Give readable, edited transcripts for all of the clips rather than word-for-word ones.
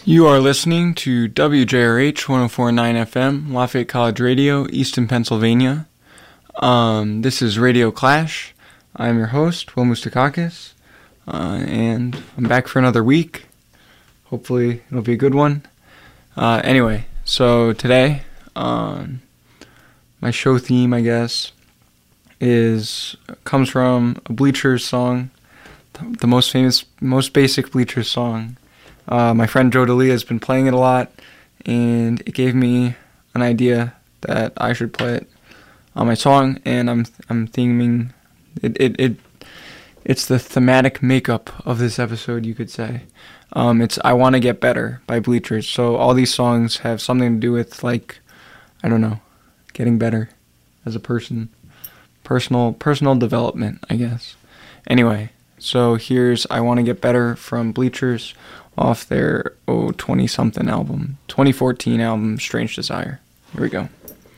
You are listening to WJRH 104.9 FM, Lafayette College Radio, Easton, Pennsylvania. This is Radio Clash. I'm your host, Will Moustakakis, and I'm back for another week. Hopefully it'll be a good one. Anyway, so today, my show theme, I guess, comes from a Bleachers song, the most basic Bleachers song. My friend Joe D'Elia has been playing it a lot, and it gave me an idea that I should play it on my song, and I'm theming it. It's the thematic makeup of this episode, you could say. It's "I Want to Get Better" by Bleachers. So all these songs have something to do with, like, I don't know, getting better as a person, personal development, I guess. Anyway, so here's "I Want to Get Better" from Bleachers, off their 20-something album, 2014 album, Strange Desire. Here we go.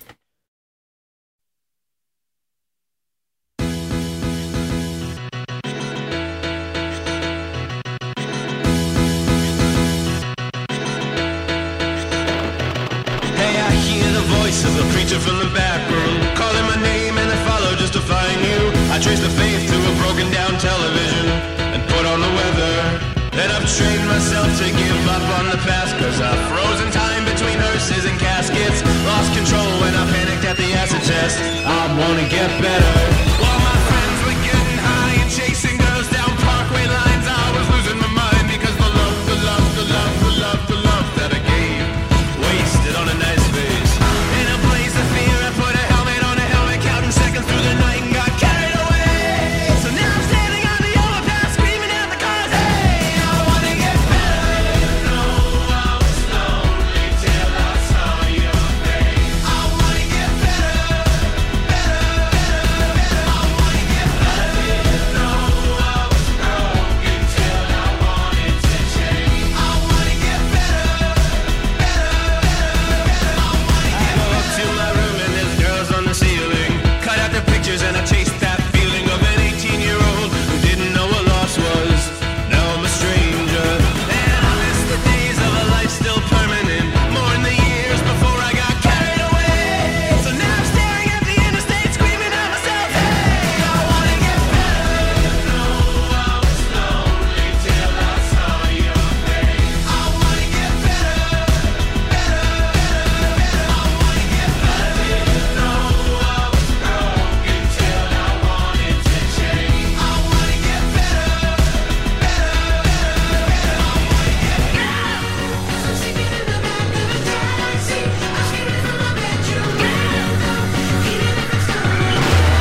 Hey, I hear the voice of a preacher from the back room, calling my name and I follow just to find you. I trace the faith to a broken down television and put on the weather. And I've trained myself to give up on the past, cause I've frozen time between hearses and caskets. Lost control when I panicked at the acid test. I wanna get better. While my friends were getting high and chasing girls down parkway lines, I was losing my mind because the love that I gave wasted on a nice face. In a blaze of fear, I put a helmet on a helmet, counting seconds through the night and got carried away. So now I'm standing on the overpass, screaming at the cars, hey! And I chased that feeling of an 18-year-old who didn't know what loss was. Now I'm a stranger, and I miss the days of a life still permanent, more in the years before I got carried away. So now I'm staring at the interstate, screaming at myself, hey, I wanna get better. You know I was lonely till I saw your face. I wanna get better, better. I wanna get better. You know I was broken till I wanted to change. I wanna get better, better. I wanna get better. So sleeping in the back of a taxi, I'm screaming from my bedroom window, feeling if it's coming.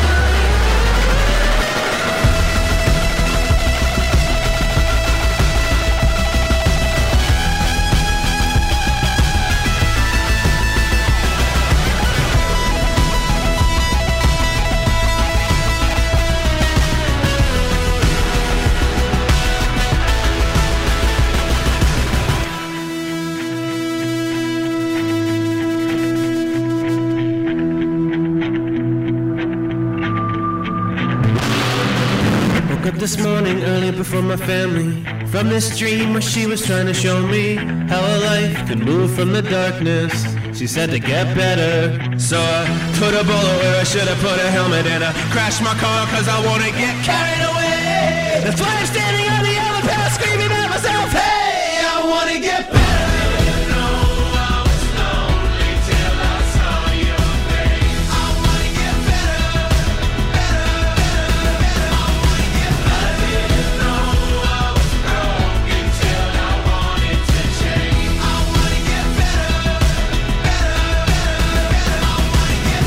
Woke up this morning early before my family, from this dream where she was trying to show me how a life could move from the darkness. She said to get better, so I put a bullet where I should have put a helmet, and I crashed my car cause I wanna get carried away. That's why I'm standing on the overpass screaming at myself, hey, I wanna get better. You know I was lonely till I saw your face. I wanna get better, better. I wanna get better. You know I was broken till I wanted to change. I wanna get better, better. I wanna get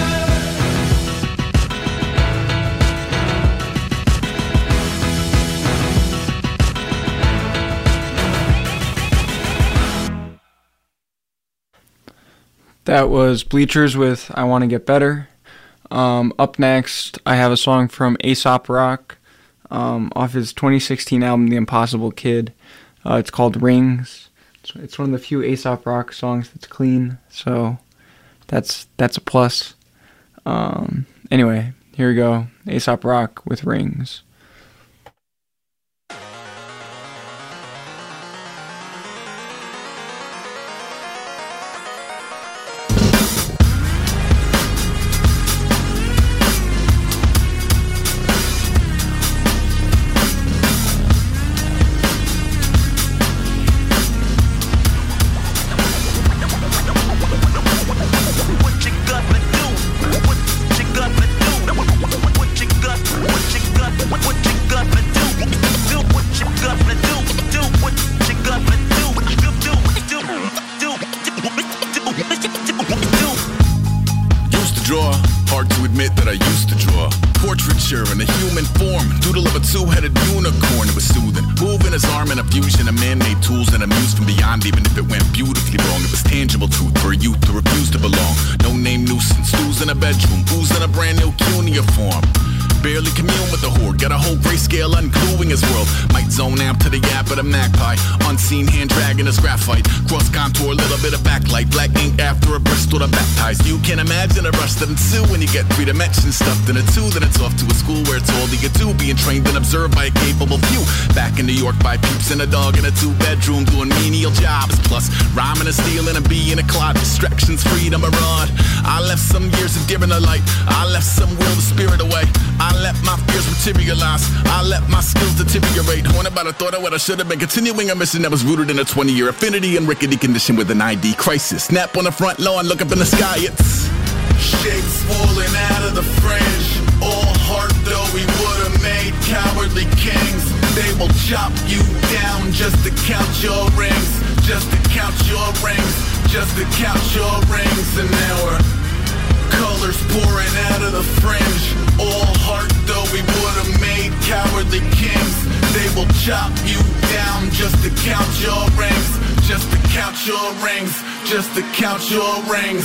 That was Bleachers with "I Want to Get Better." Up next, I have a song from Aesop Rock off his 2016 album, The Impossible Kid. It's called Rings. It's one of the few Aesop Rock songs that's clean, so that's a plus. Anyway, here we go. Aesop Rock with Rings. human form, doodle of a two-headed unicorn. It was soothing, moving his arm in a fusion of man-made tools and a muse from beyond. Even if it went beautifully wrong, it was tangible truth for a youth to refuse to belong. No name nuisance, stools in a bedroom, oozing a brand new cuneiform. Barely commune with the horde, got a whole grayscale ungluing his world. Might zone amp to the yap of the magpie, unseen hand dragging his graphite. Cross contour, little bit of backlight, black ink after a Bristol to baptize. You can imagine a rush that ensue when you get 3 dimensions stuffed in a 2. Then it's off to a school where it's all you get to, being trained and observed by a capable few. Back in New York by peeps and a dog in a 2-bedroom doing menial jobs. Plus rhyming and stealing and being a clod, distractions, freedom, a rod. I left some years of giving a light, I left some will the spirit away. I let my fears materialize, I let my skills deteriorate. Horn about a thought of what I should have been, continuing a mission that was rooted in a 20-year affinity and rickety condition with an ID crisis. Snap on the front lawn, look up in the sky, it's shapes falling out of the fringe. All heart though we would've made cowardly kings. They will chop you down just to count your rings, just to count your rings, just to count your rings. And now we're colors pouring out of the fringe. All heart though we would've made cowardly kings. They will chop you down just to count your rings, just to count your rings, just to count your rings.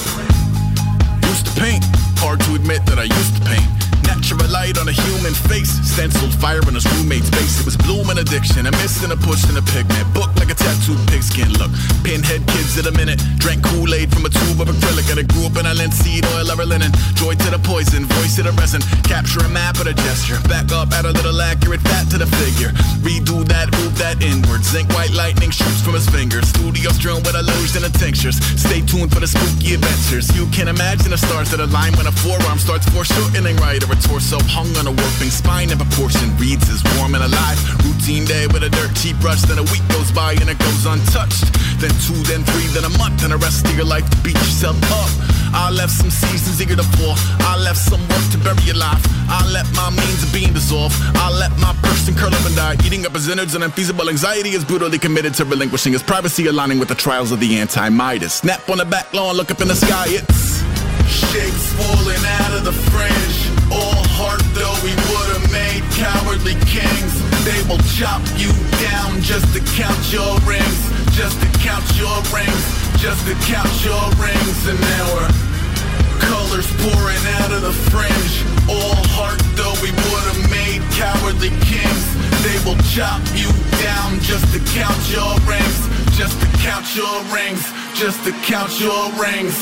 Used to paint, hard to admit that I used to paint. Natural light on a human face, stenciled fire in his roommate's face. It was blooming addiction, a miss and a push and a pigment. Book like a tattooed pigskin look. Pinhead kids at a minute, drank Kool-Aid from a tube of acrylic. And I grew up in a linseed oil or a linen. Joy to the poison, voice to the resin. Capture a map of a gesture, back up, add a little accurate fat to the figure. Redo that, move that inward. Zinc white lightning shoots from his fingers. Studio strewn with illusion and tinctures. Stay tuned for the spooky adventures. You can imagine the stars that align when a forearm starts foreshortening right, or a torso hung on a warping spine in proportion reads as warm and alive. Routine day with a dirt cheap brush, then a week goes by and it goes untouched. Then 2, then 3, then a month, and the rest of your life to beat yourself up. I left some seasons eager to fall, I left some work to bury your life. I let my means of being dissolve, I let my person curl up and die. Eating up his innards and unfeasible anxiety is brutally committed to relinquishing his privacy, aligning with the trials of the anti-Midas. Snap on the back lawn, look up in the sky, it's shapes falling out of the fringe. All heart though we would've made cowardly kings. They will chop you down just to count your rings, just to count your rings, just to count your rings. And now we're colors pouring out of the fringe. All heart though we would've made cowardly kings. They will chop you down just to count your rings, just to count your rings, just to count your rings.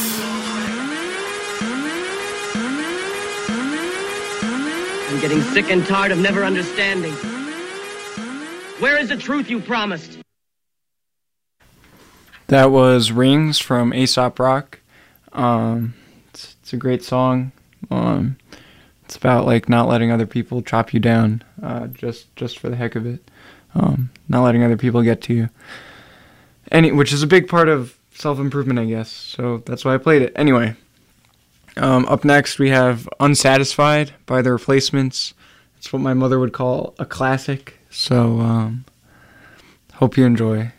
I'm getting sick and tired of never understanding. Where is the truth you promised? That was Rings from Aesop Rock. It's a great song. It's about like not letting other people chop you down, just for the heck of it. Not letting other people get to you. Which is a big part of self-improvement, I guess. So that's why I played it. Anyway. Up next, we have Unsatisfied by The Replacements. It's what my mother would call a classic. So, hope you enjoy.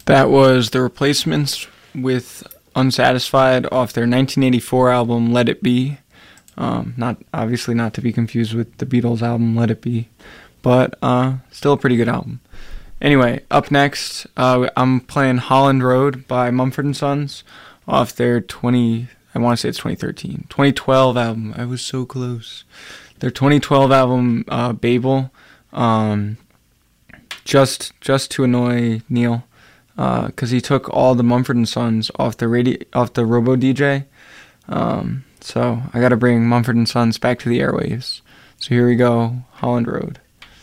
That was The Replacements with Unsatisfied off their 1984 album Let It Be. Not obviously not to be confused with the Beatles album Let It Be, but still a pretty good album. Anyway, up next, I'm playing Holland Road by Mumford & Sons off their I want to say it's 2012 album. I was so close. Their 2012 album, Babel, just to annoy Neil, because he took all the Mumford & Sons off the Robo DJ. So I got to bring Mumford & Sons back to the airwaves. So here we go, Holland Road.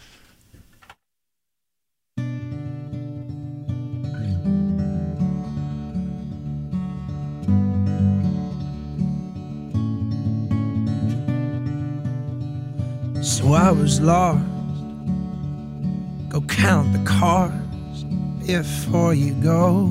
So I was lost. Go count the cars before you go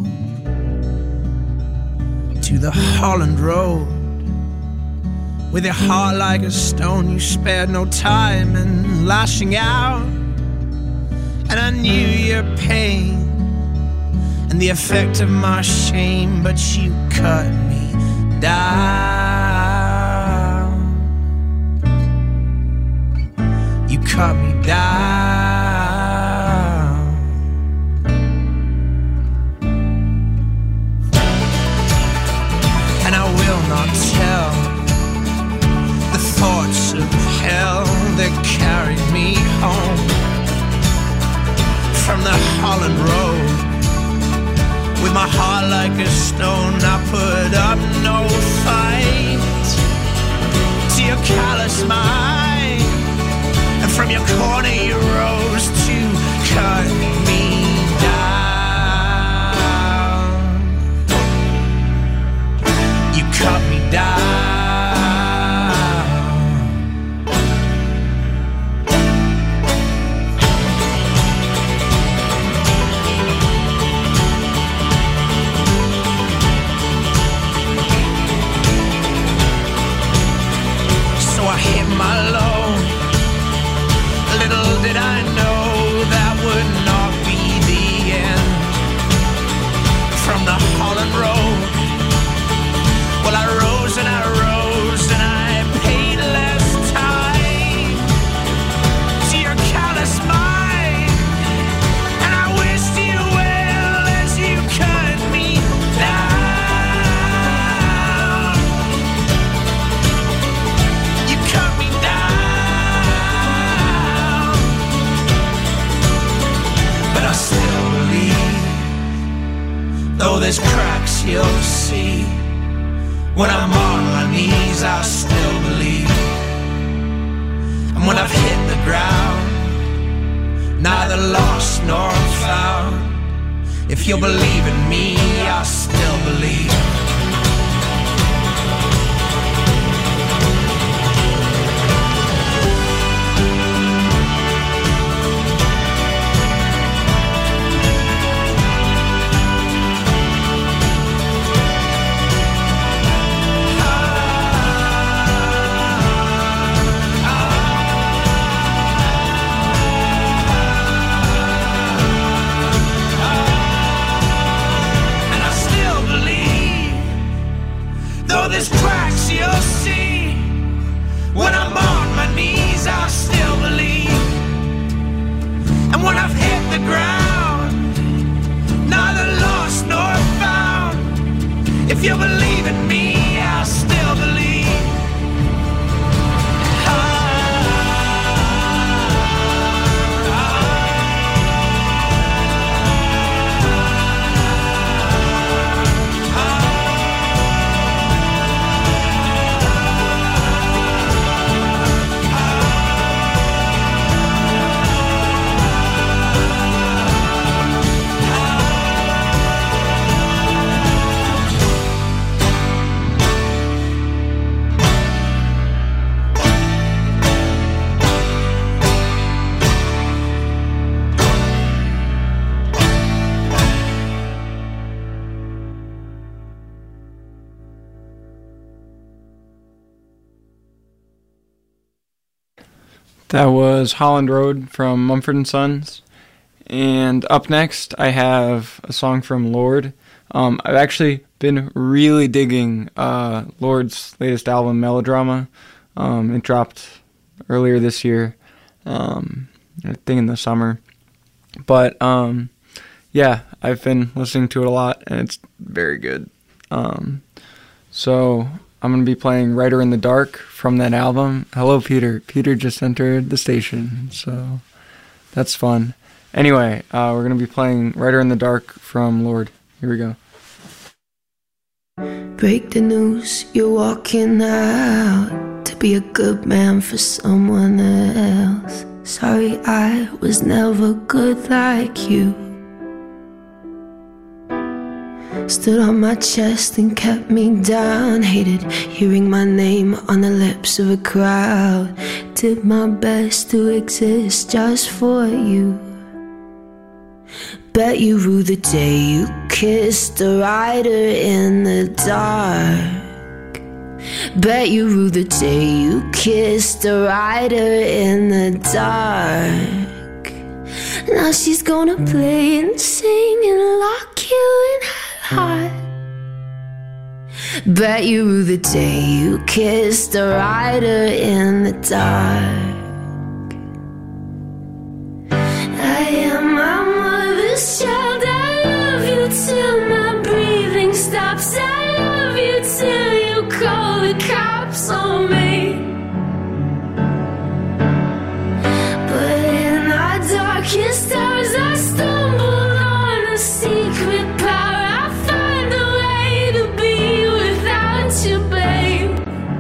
to the Holland Road. With your heart like a stone, you spared no time in lashing out. And I knew your pain and the effect of my shame, but you cut me down. You cut me down. And I will not tell the thoughts of hell that carried me home from the Holland Road. With my heart like a stone, I put up no fight to your callous mind, and from your corner you rose to cut me down. You cut me down. Did I know that would not be the end from the Holland Road? Well, I rose and I rose and I paid less time to your callous mind, and I wished you well as you cut me down. You cut me down. I still believe, though there's cracks you'll see. When I'm on my knees, I still believe. And when I've hit the ground, neither lost nor found, if you'll believe in me, I still believe. There's cracks you'll see. When I'm on my knees, I still believe. And when I've hit the ground, neither lost nor found, if you believe in me, I still believe. That was Holland Road from Mumford & Sons. And up next, I have a song from Lorde. I've actually been really digging Lorde's latest album, Melodrama. It dropped earlier this year, I think in the summer. But yeah, I've been listening to it a lot, and it's very good. So I'm going to be playing Writer in the Dark from that album. Hello, Peter. Peter just entered the station, so that's fun. Anyway, we're going to be playing Writer in the Dark from Lorde. Here we go. Break the news, you're walking out to be a good man for someone else. Sorry, I was never good like you. Stood on my chest and kept me down. Hated hearing my name on the lips of a crowd. Did my best to exist just for you. Bet you rue the day you kissed a rider in the dark. Bet you rue the day you kissed a rider in the dark. Now she's gonna play and sing and lock you in her heart. Bet you rue the day you kissed a rider in the dark. I am my mother's child. I love you till my breathing stops. I love you till you call the cops on me. But in our darkest hours I stumble on a secret power. I find a way to be without you, babe.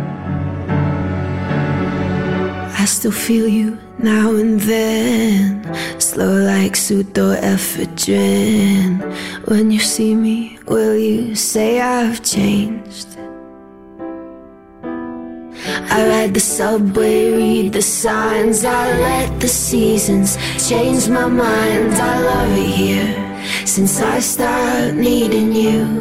I still feel you now and then, slow like pseudoephedrine. When you see me, will you say I've changed? I ride the subway, read the signs. I let the seasons change my mind. I love it here since I started needing you.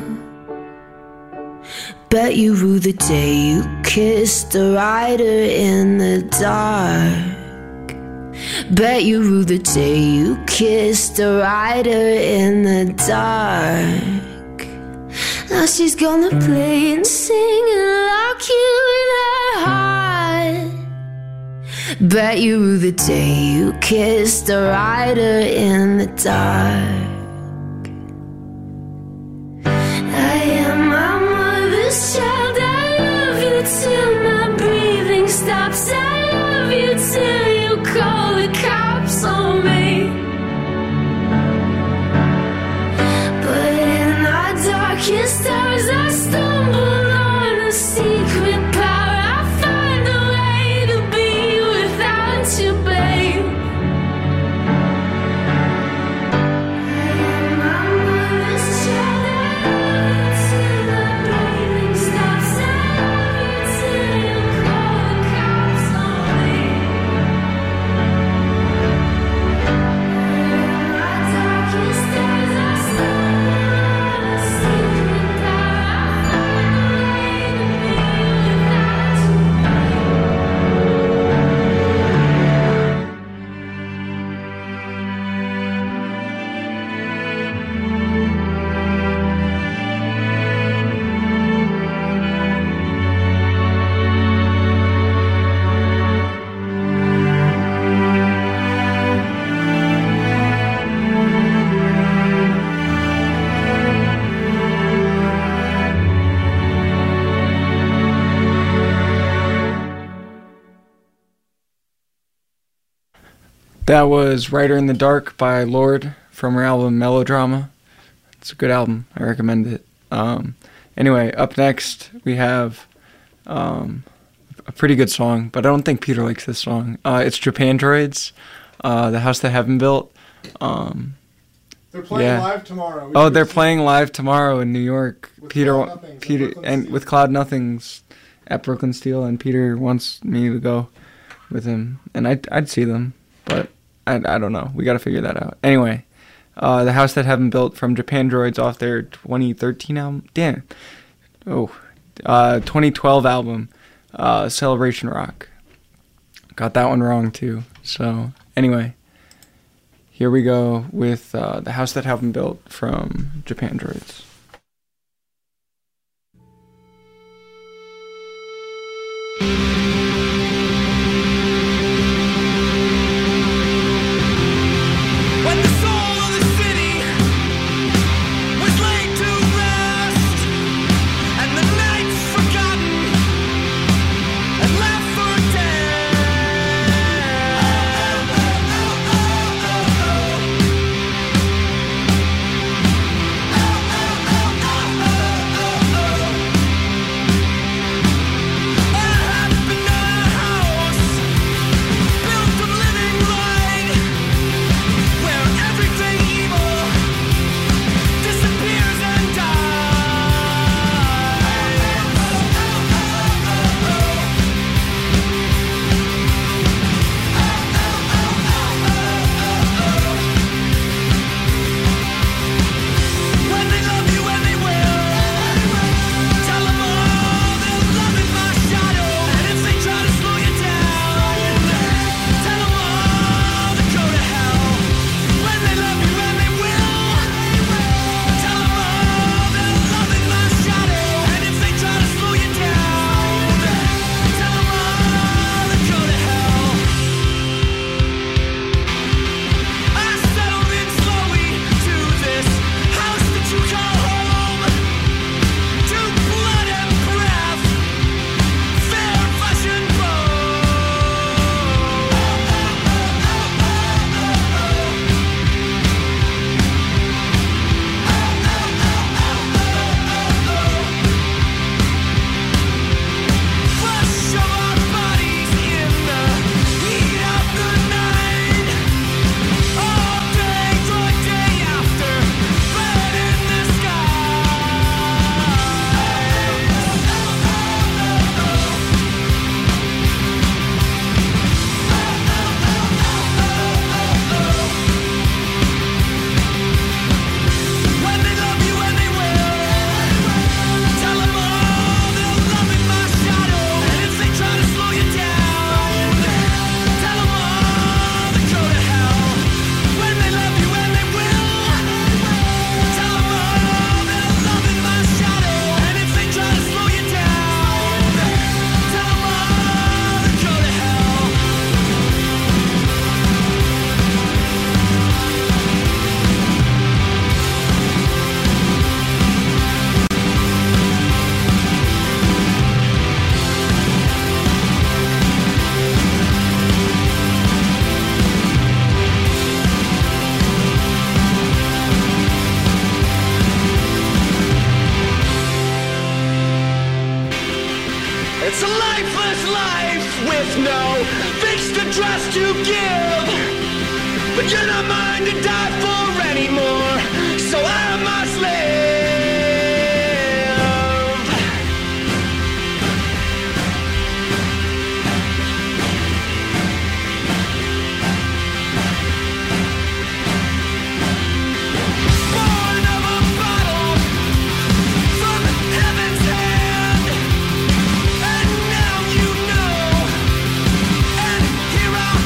Bet you rue the day you kissed a rider in the dark. Bet you rue the day you kissed a rider in the dark. Now she's gonna play and sing and lock you in her heart. Bet you rue the day you kissed a rider in the dark. I am my mother's child. I love you till my breathing stops. I love you till you call the cops on me. But in our darkest hours I stumble on a secret power. I find a way to be without you, babe. I am my mother's child. I love you till my breathing stops. I love you till you call the cops on me. That was Writer in the Dark by Lorde from her album Melodrama. It's a good album. I recommend it. Anyway, up next we have a pretty good song, but I don't think Peter likes this song. It's Japandroids, The House That Heaven Built. They're playing live tomorrow. Oh, they're playing live tomorrow in New York. With Peter, with Cloud Nothings at Brooklyn Steel, and Peter wants me to go with him, and I'd see them, but I don't know. We got to figure that out. Anyway, The House That Heaven Built from Japandroids off their 2013 album. Damn. 2012 album, Celebration Rock. Got that one wrong too. So anyway, here we go with The House That Haven't Built from Japandroids. When the soul of the city was laid to rest, and the nights forgotten and left for It's a lifeless life with no fixed address to give. But you're not mine to die for anymore, so I must live. Born of a bottle from heaven's hand, and now you know, and here I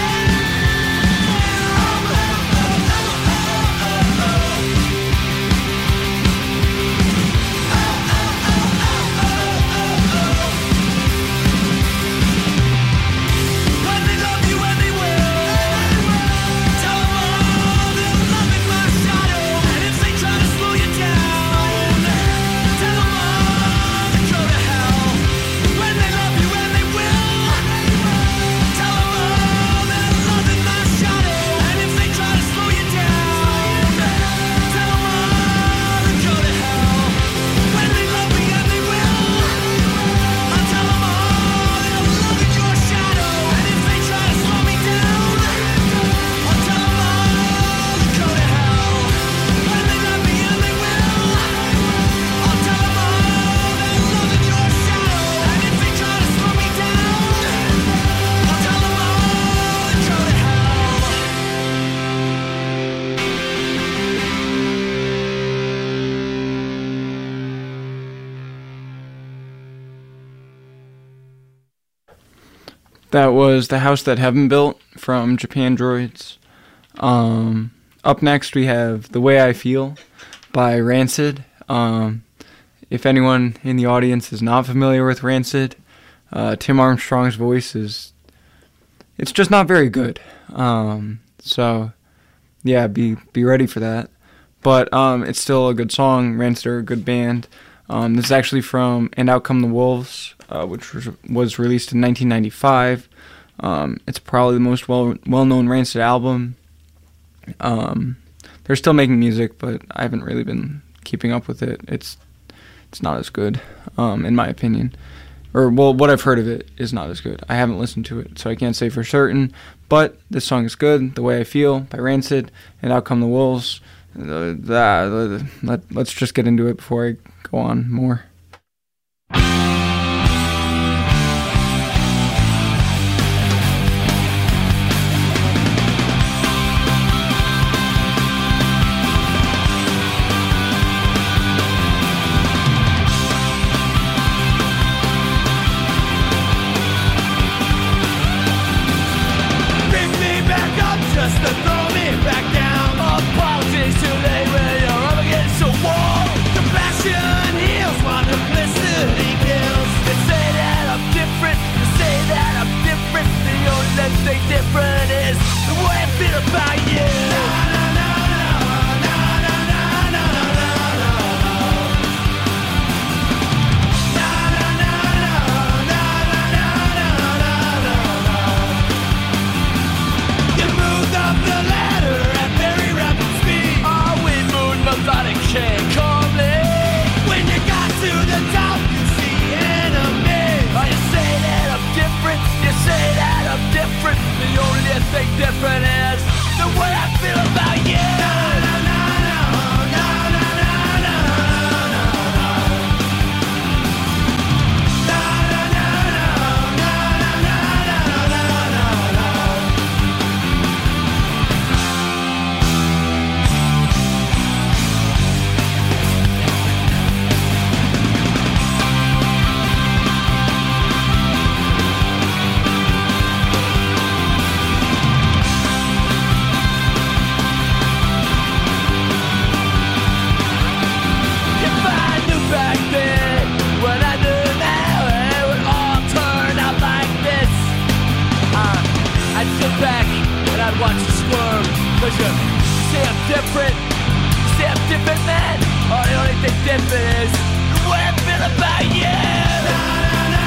when they love you and they will, tell them all they're loving my shadow, and if they try to slow you down, tell them all to go to hell. When they love you and they will, tell them all they're loving my shadow, and if they try to slow you down, tell them all to go to hell. When they love me and they will, I'll tell them all they're loving your shadow, and if they try to slow me down, I'll tell them all to go to hell. When they love me and they will, I'll tell them all they're loving your shadow, and if they try to slow me down, I'll tell them all to go to hell. That was The House That Heaven Built from Japandroids. Up next, we have The Way I Feel by Rancid. If anyone in the audience is not familiar with Rancid, Tim Armstrong's voice it's just not very good. So, yeah, be ready for that. But it's still a good song. Rancid are a good band. This is actually from And Out Come the Wolves, which was released in 1995. It's probably the most well-known Rancid album. They're still making music, but I haven't really been keeping up with it. It's not as good, in my opinion. Or, well, what I've heard of it is not as good. I haven't listened to it, so I can't say for certain. But this song is good, The Way I Feel by Rancid, and Out Come the Wolves. Let's just get into it before I go on more. Just to throw me back down. Apologies too late when you're up against a wall. The passion heals while duplicity kills. They say that I'm different, they say that I'm different. The only thing different is the way I feel about you. The only thing different is the way I feel about you. Watch you squirm, cause you say I'm different. You say I'm different, man. Oh, the only thing different is the way I feel about you.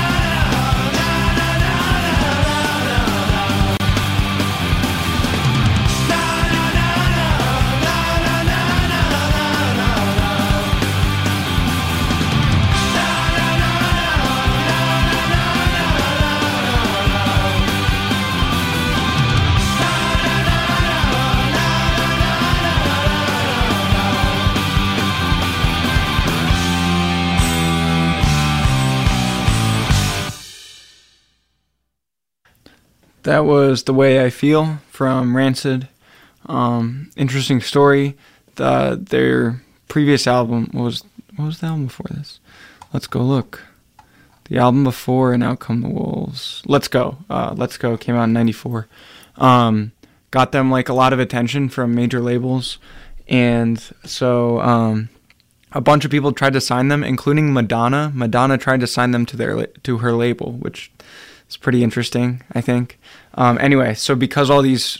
That was The Way I Feel from Rancid. Interesting story. Their previous album what was the album before this? Let's go look. The album before And Out Come the Wolves. Let's Go. Let's Go came out in 94. Got them like a lot of attention from major labels, and so a bunch of people tried to sign them, including Madonna. Madonna tried to sign them to her label, which is pretty interesting, I think. Anyway, so because all these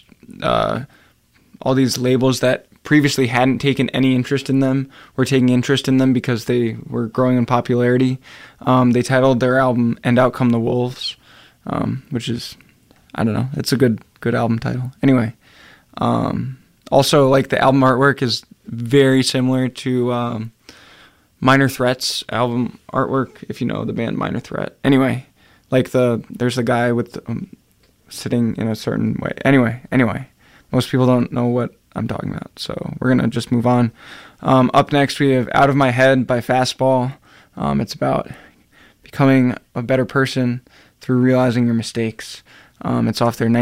labels that previously hadn't taken any interest in them were taking interest in them because they were growing in popularity, they titled their album "And Out Come the Wolves," which is, I don't know, it's a good album title. Anyway, also like the album artwork is very similar to Minor Threat's album artwork, if you know the band Minor Threat. Anyway, like there's a guy with sitting in a certain way. Anyway, most people don't know what I'm talking about, so we're gonna just move on. Up next, we have Out of My Head by Fastball. It's about becoming a better person through realizing your mistakes. It's off their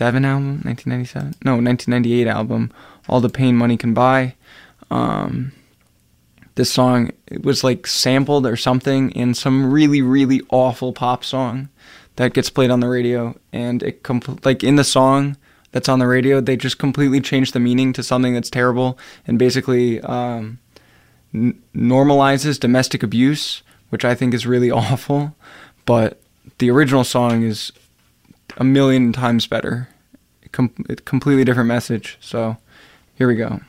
1998 album, All the Pain Money Can Buy. This song, it was like sampled or something in some really, really awful pop song that gets played on the radio, and like in the song, that's on the radio, they just completely change the meaning to something that's terrible and basically normalizes domestic abuse, which I think is really awful. But the original song is a million times better. Completely different message. So here we go.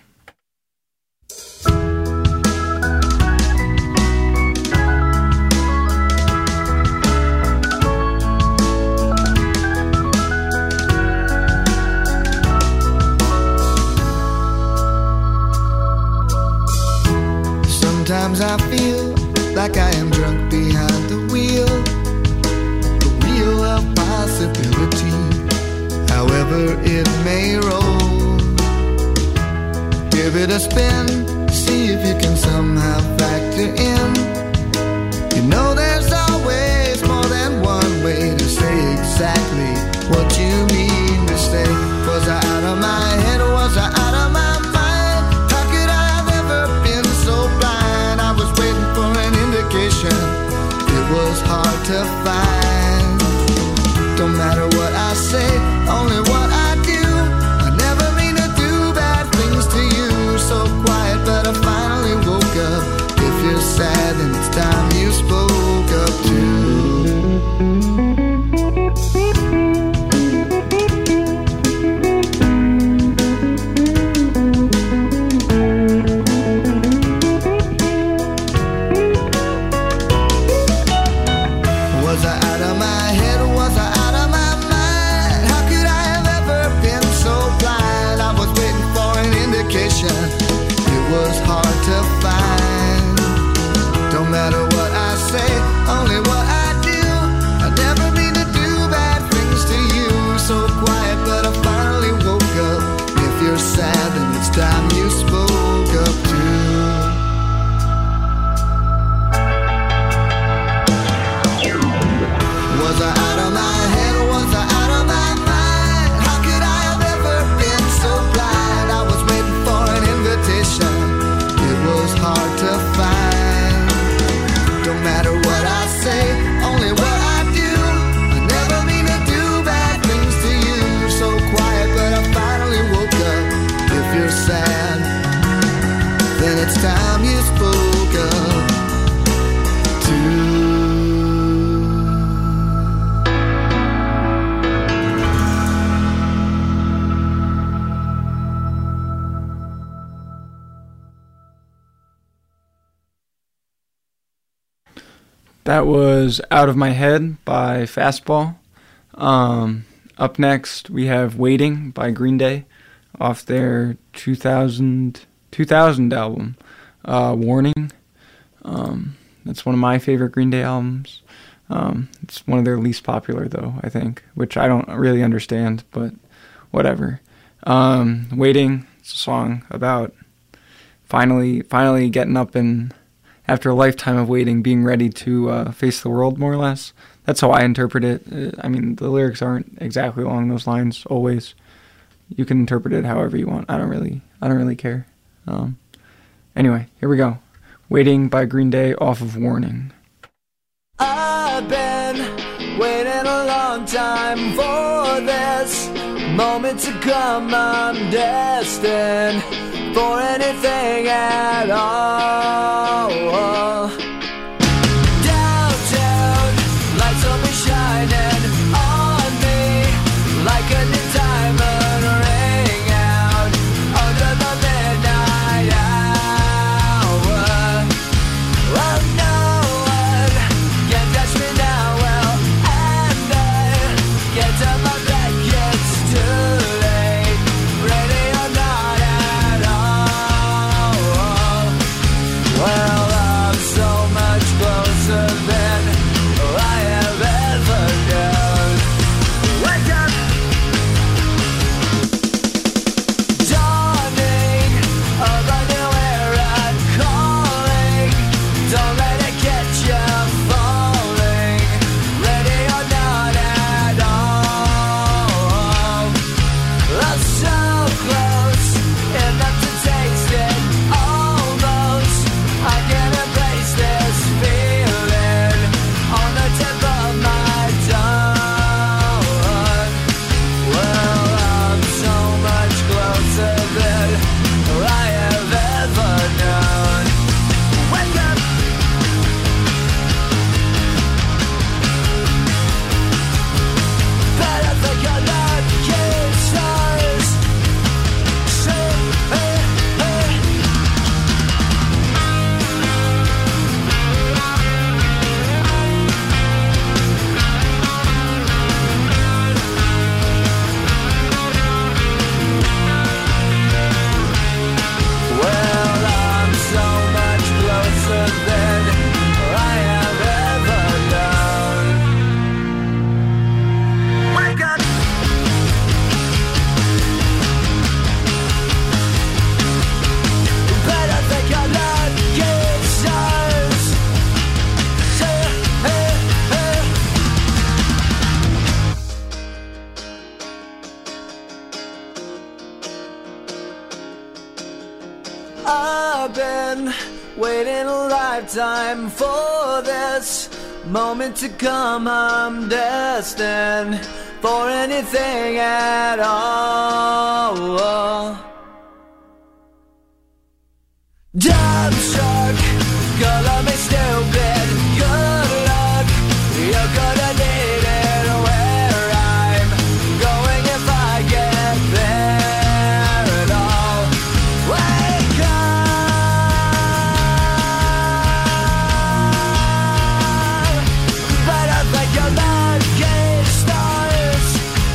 Sometimes I feel like I am drunk behind the wheel of possibility, however it may roll. Give it a spin, see if you can somehow factor in. You know there's always more than one way to say exactly what you mean to say. Was I out of my head or was I out of my mind? How could I have ever been so blind? I was waiting for an indication. It was hard to find. Don't matter what I say, only what I do. I never mean to do bad things to you. So quiet, but I finally woke up. If you're sad, then it's time you spoke up Was I out of my head or was I out of my mind? How could I have ever been so blind? I was waiting for an indication. It was hard to find. Don't matter what I say, only what I do. I never mean to do bad things to you. So quiet, but I finally woke up. If you're sad, then it's time you spoke up too. Was I out of my head or was I out of my mind? How could I have ever been so blind? I was waiting for an invitation. It was hard to find. Don't matter what I say, only what I do. I never mean to do bad things to you. So quiet, but I finally woke up. If you're sad, then it's time you spoke up too. That was Out of My Head by Fastball. Up next, we have Waiting by Green Day off their 2000 album, Warning. That's one of my favorite Green Day albums. It's one of their least popular, though, I think, which I don't really understand, but whatever. Waiting, it's a song about finally getting up and after a lifetime of waiting, being ready to face the world, more or less. That's how I interpret it. I mean, the lyrics aren't exactly along those lines always. You can interpret it however you want. I don't really care. Anyway, here we go. Waiting by Green Day off of Warning. I've been waiting a long time for this moment to come. I'm destined for anything at all. Downtown, lights will be shining on me like a new diamond ring out under the midnight hour. Well, no one can touch me now. Well, and I get to my bed, it's too late. Ready or not at all. Well, I'm so I've been waiting a lifetime for this moment to come. I'm destined for anything at all. Dumb shark, color me stupid. Good luck, you're gonna need it where I'm going if I get there at all. Wake up, but I think your lucky stars.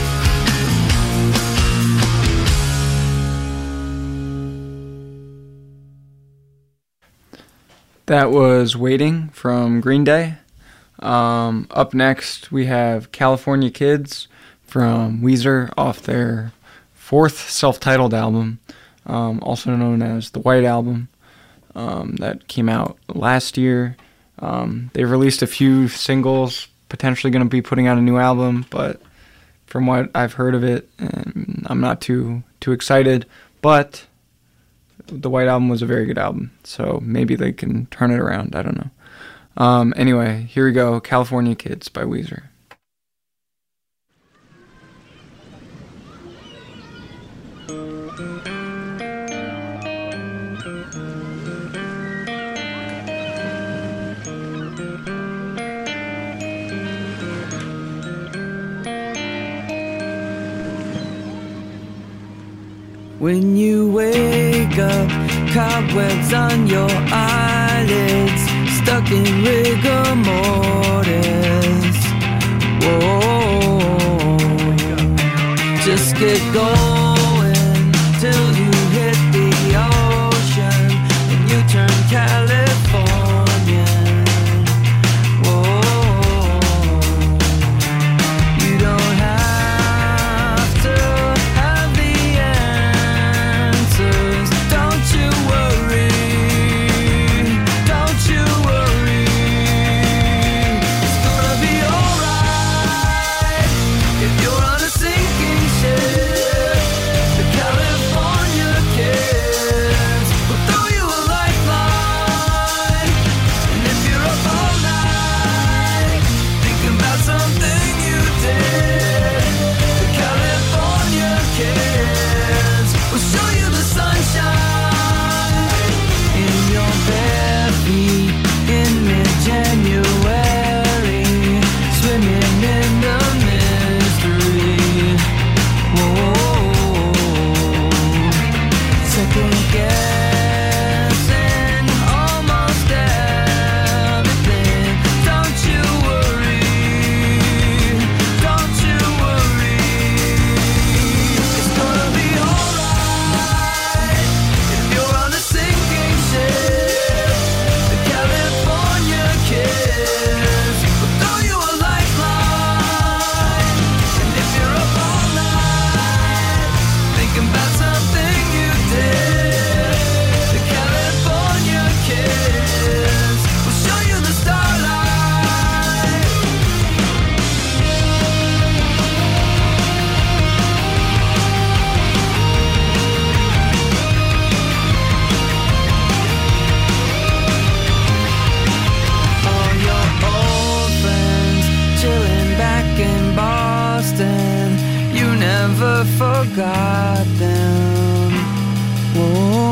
That was Waiting from Green Day. Up next, we have California Kids from Weezer off their fourth self-titled album, also known as the White Album, that came out last year. They've released a few singles, potentially going to be putting out a new album, but from what I've heard of it, I'm not too excited, but the White Album was a very good album, so maybe they can turn it around. I don't know. Anyway, here we go. California Kids by Weezer. When you wake up, cobwebs on your eyelids, stuck in rigor mortis. Whoa, just get going till you hit the ocean and you turn Californian. Whoa, you don't have to have the answers. Don't you worry, don't you worry. It's gonna be alright if you're on a sinking ship. The California kids will throw you a lifeline. And if you're up all night thinking about something you did, the California kids will show you the sunshine in your bare feet in mid-January, swimming in the mystery. Whoa, second guessing almost everything. Don't you worry, don't you worry. It's gonna be alright if you're on a sinking ship. The California kids will throw you a lifeline. And if you're up all night thinking about something you did, the California kids will show you the starlight. All your old friends chilling back in Boston, you never forgot them. Whoa.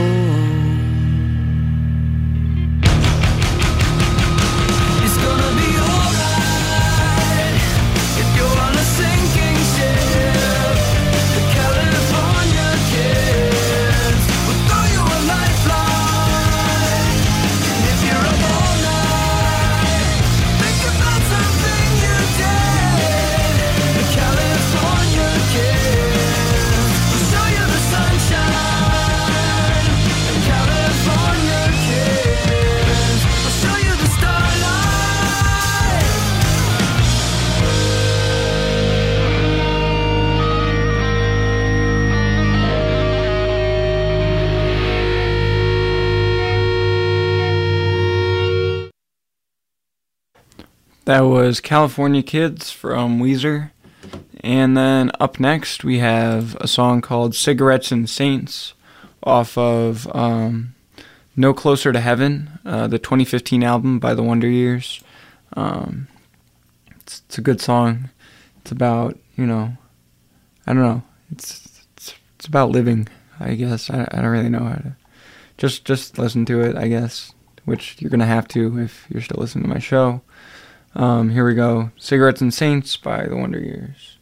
It's gonna be alright if you're on a sinking ship. The California kids will throw you a lifeline. And if you're up all night, think about something you did. The California kids will show you the sunshine. The California kids will show you the starlight. That was California Kids from Weezer. And then up next, we have a song called Cigarettes and Saints off of No Closer to Heaven, the 2015 album by the Wonder Years. It's a good song. It's about, I don't know. It's about living, I guess. I don't really know how to. Just listen to it, I guess, which you're going to have to if you're still listening to my show. Here we go. Cigarettes and Saints by the Wonder Years.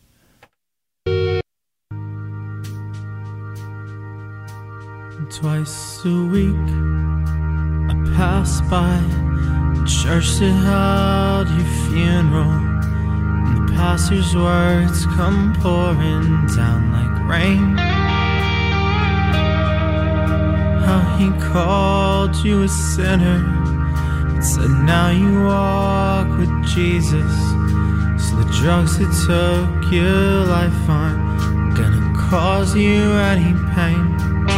Twice a week I pass by the church that held your funeral, and the pastor's words come pouring down like rain. How he called you a sinner and said now you walk with Jesus, so the drugs that took your life aren't gonna cause you any pain.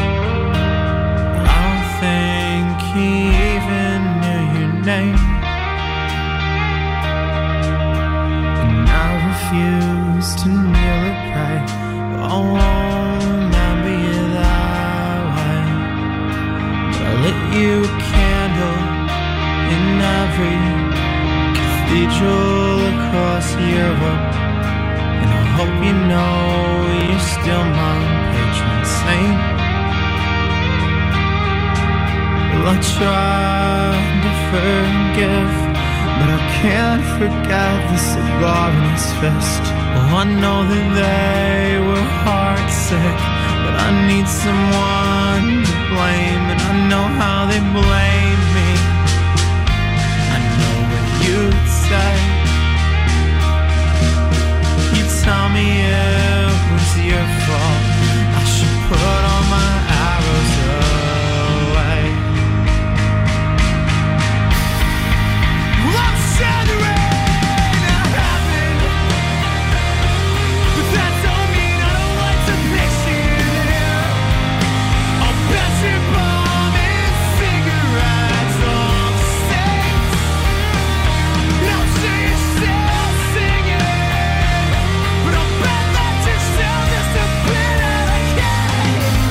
He even knew your name, and I refuse to kneel or pray. I won't remember you that way, but I lit you a candle in every cathedral across Europe, and I hope you know you're still my patron saint. I tried to forgive, but I can't forget the cigar in his fist. Oh, I know that they were heartsick, but I need someone to blame, and I know how they blame me. I know what you'd say. You'd tell me it was your fault. I should put all my arrows away. But I'll bet that you're still just a bit out of care.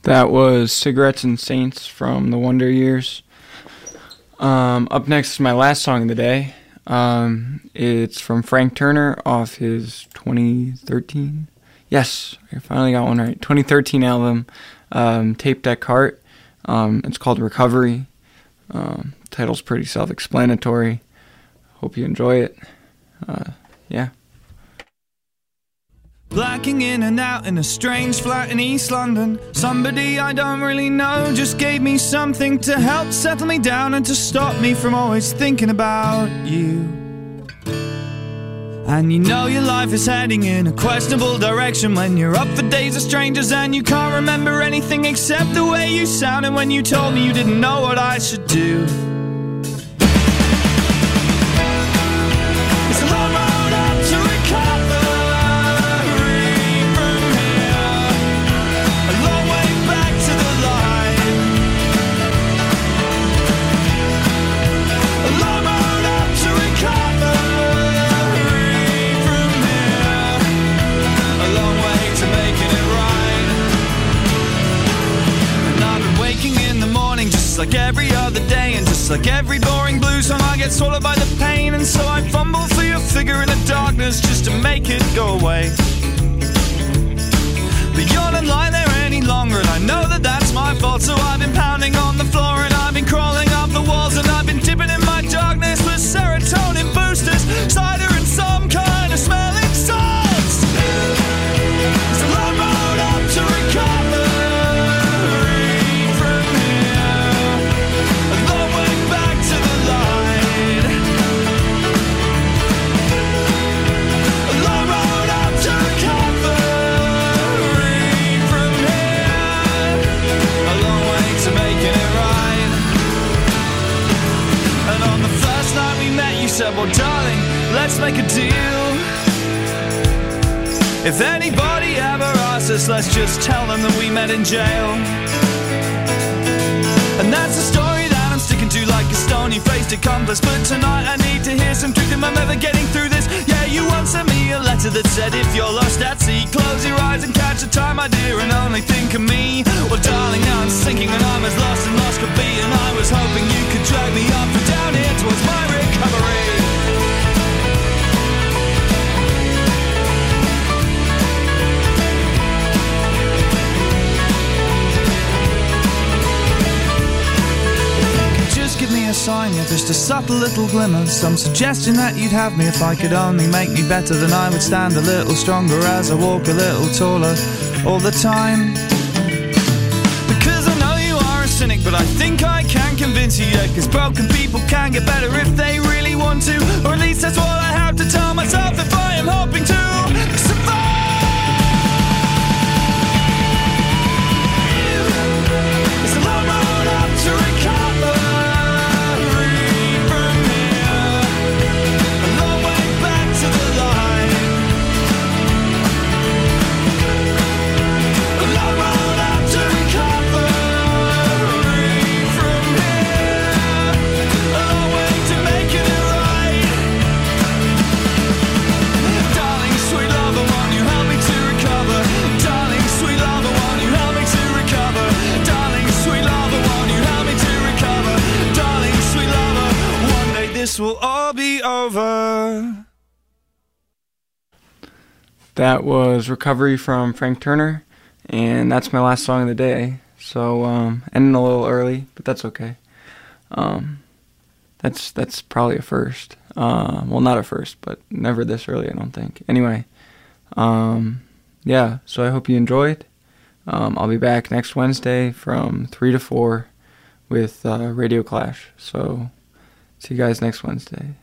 That was Cigarettes and Saints from the Wonder Years. Up next is my last song of the day. It's from Frank Turner off his 2013. Yes, I finally got one right. 2013 album, Tape Deck Heart. It's called Recovery. Title's pretty self-explanatory. Hope you enjoy it. Yeah. Blacking in and out in a strange flat in East London. Somebody I don't really know just gave me something to help settle me down and to stop me from always thinking about you. And you know your life is heading in a questionable direction when you're up for days of strangers and you can't remember anything except the way you sounded when you told me you didn't know what I should do. It's a long road up to recover. Like every other day, and just like every boring blues song, I get swallowed by the pain, and so I fumble for your figure in the darkness just to make it go away. But you're not lying there any longer, and I know that that's my fault. So I've been pounding on the floor, and I've been crawling up the walls, and I've been dipping in my darkness with serotonin boosters, cider, and some kind of smelling salts. It's a long road up to recover. Said, well, darling, let's make a deal. If anybody ever asks us, let's just tell them that we met in jail. And that's the story that I'm sticking to like a stony-faced accomplice. But tonight I need to hear some truth if I'm ever getting through this. Yeah, you once sent me a letter that said if you're lost at sea, close your eyes and catch the time, my dear, and only think of me. Well, darling, now I'm sinking and I'm as lost as lost could be, and I was hoping you could drag me up and down here towards my recovery. Give me a sign, yeah, just a subtle little glimmer, some suggestion that you'd have me if I could only make me better. Then I would stand a little stronger as I walk a little taller all the time. Because I know you are a cynic, but I think I can convince you, yeah, cause broken people can get better if they really want to, or at least that's what I have to tell myself if I am hoping to survive. It's a long road up to recover. This will all be over. That was Recovery from Frank Turner, and that's my last song of the day. So, ending a little early, but that's okay. That's probably a first. Well, not a first, but never this early, I don't think. Anyway, yeah, so I hope you enjoyed. I'll be back next Wednesday from 3 to 4 with Radio Clash. So, see you guys next Wednesday.